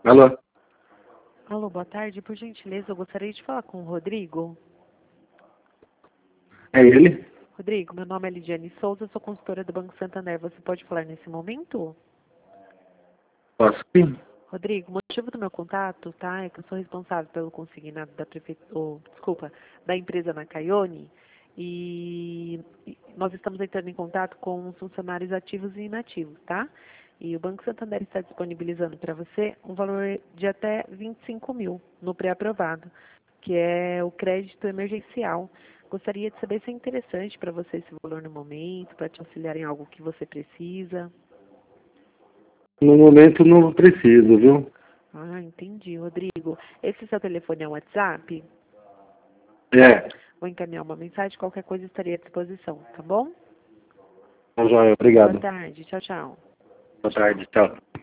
Alô? Alô, boa tarde. Por gentileza, eu gostaria de falar com o Rodrigo. É ele? Rodrigo, meu nome é Lidiane Souza, sou consultora do Banco Santander. Você pode falar nesse momento? Posso sim? Rodrigo, o motivo do meu contato, tá, é que eu sou responsável pelo consignado da da empresa Nakayone e nós estamos entrando em contato com os funcionários ativos e inativos, tá? E o Banco Santander está disponibilizando para você um valor de até 25 mil no pré-aprovado, que é o crédito emergencial. Gostaria de saber se é interessante para você esse valor no momento, para te auxiliar em algo que você precisa. No momento não preciso, viu? Ah, entendi, Rodrigo. Esse seu telefone é um WhatsApp? É. Vou encaminhar uma mensagem, qualquer coisa estaria à disposição, tá bom? Tá joia, Boa obrigado. tarde, tchau, tchau. Boa tarde, tchau.